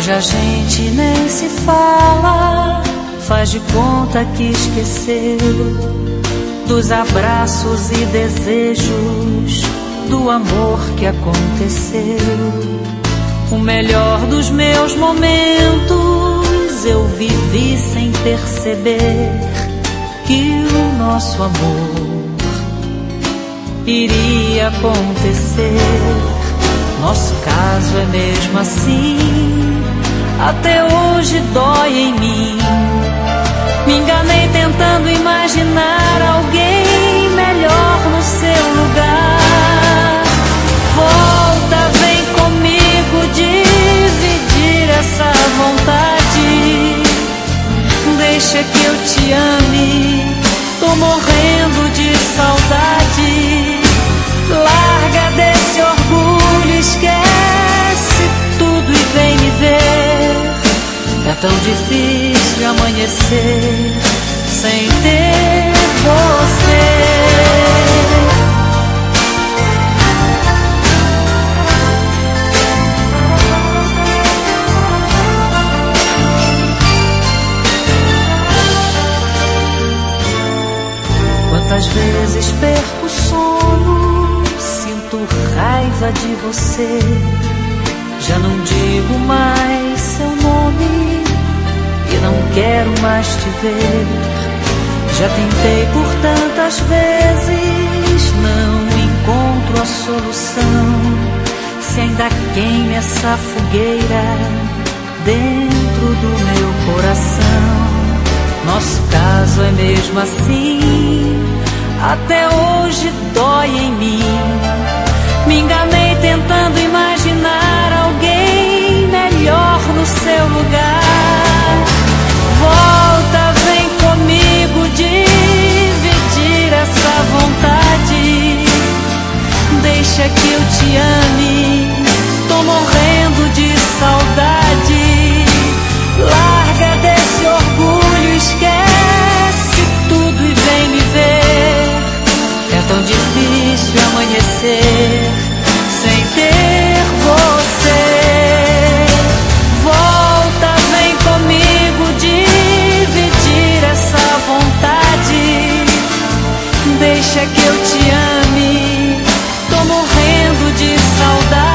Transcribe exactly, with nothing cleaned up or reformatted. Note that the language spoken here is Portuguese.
Hoje a gente nem se fala, faz de conta que esqueceu dos abraços e desejos, do amor que aconteceu. O melhor dos meus momentos eu vivi sem perceber que o nosso amor iria acontecer. Nosso caso é mesmo assim, até hoje dói em mim. Me enganei tentando imaginar alguém melhor no seu lugar. Volta, vem comigo dividir essa vontade. Deixa que eu te ame, tô morrendo de saudade. Larga desse orgulho, esquece tudo e vem me ver. É tão difícil amanhecer sem ter você. Quantas vezes perco o sono, sinto raiva de você. Já não digo mais seu nome e não quero mais te ver. Já tentei por tantas vezes, não encontro a solução. Se ainda queima essa fogueira dentro do meu coração. Nosso caso é mesmo assim, até hoje dói em mim. Me enganei tentando imaginar alguém melhor no seu lugar. Volta, vem comigo dividir essa vontade. Deixa que eu te ame, tô morrendo de saudade. Larga desse orgulho, esquece tudo e vem me ver. É tão difícil amanhecer sem ter você. Volta, vem comigo dividir essa vontade. Deixa que eu te ame, tô morrendo de saudade.